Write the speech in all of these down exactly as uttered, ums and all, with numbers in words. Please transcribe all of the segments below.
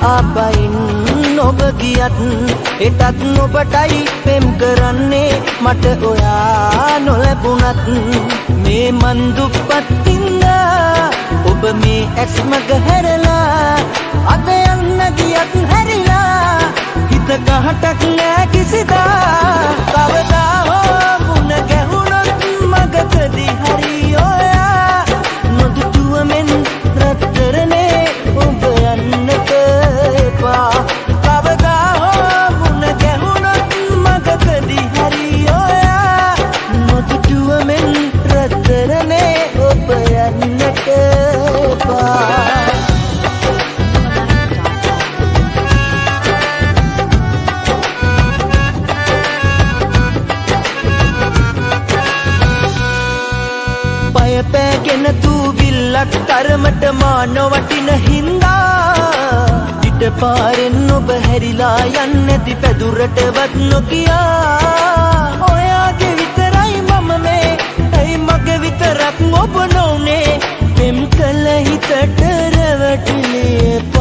ආපයින් ඔබ ගියත් එටත් ඔබටයි පෙම් කරන්නේ මට ඔයා නොලැබුණත් මේ මන් දුප්පත්ින්ද ඔබ මේ ඇස් මග හැරලා අද යන්න ගියත් හැරිලා හිත කහටක් නෑ කිසිදා කවදා හෝ මුණ ගැහුණොත් මගකදී හරි ඔයා නොදුටුවමෙන් රත්තරනේ ඔබ යන්නට එපා කවදා හෝ මුණ ගැහුණොත් මගකදී හරි ඔයා නොදුටුවමෙන් රත්තරනේ ඔබ යන්නට එපා පෑගෙන දූවිල්ලක් තරමට මා නොවටින හින්දා පිට පාරෙන් ඔබ හැරිලා යන්නේති පැදුරටවත් නොකියා ඔයාගේ විතරයි මම මේ ඇයි මගේ විතරක් ඔබ නොනේ පෙම් කළ හිතට රැවටුනේ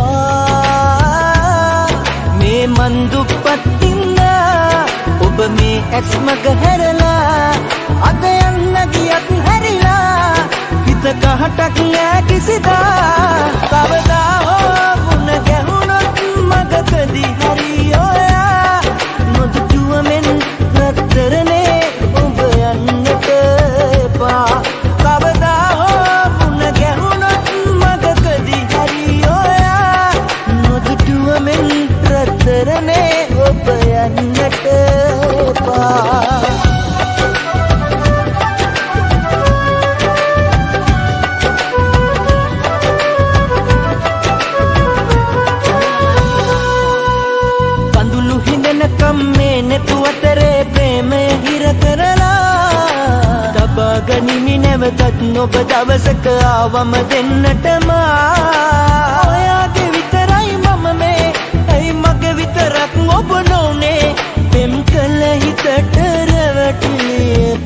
එපා මේ මන් දුප්පත්ින්ද ඔබ මේ ඇස් මග හැරලා අද යන්න ගියත් හැරිලා හිත කහටක් නෑ කිසිදා කවදා හෝ මුණ ගැහුණොත් මගකදී හරි ඔයා නොදුටුවමෙන් රත්තරනේ ඔබ යන්නට එපා කවදා හෝ මුණ ගැහුණොත් මගකදී හරි ඔයා නොදුටුවමෙන් රත්තරනේ ඔබ යන්නට එපා නෙතුවතරේ ප්‍රේමය හිර කරලා තබා ගනිමි නැවතත් නොබ දවසක ආවම දෙන්නටම ඔයාගේ විතරයි මම මේ ඇයි මගේ විතරක් ඔබ නොනේ පෙම් කළ හිතට රැවටුනේ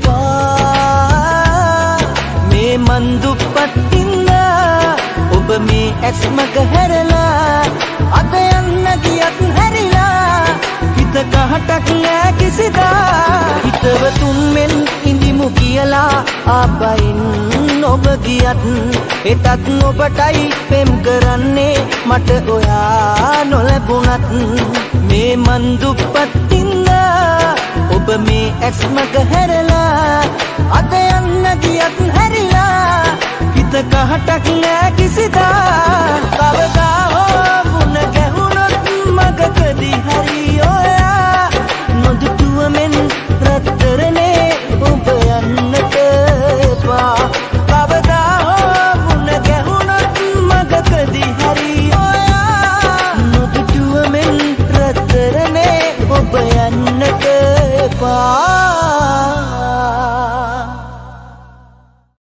එපා මේ මන් දුප්පත්ින්ද ඔබ මේ ඇස් මග හැරලා අද යන්න ගියත් හැරිලා කහටක් නෑ කිසිදා හිතවතුන් මෙන් ඉඳිමු කියලා ආපයින් ඔබ ගියත් එටත් ඔබටයි පෙම් කරන්නේ මට ඔයා නොලැබුණත් මේ මන් දුප්පත්ින්ද ඔබ මේ ඇස් මග හැරලා අද යන්න ගියත් හැරිලා හිත කහටක් නෑ කිසිදා කවදා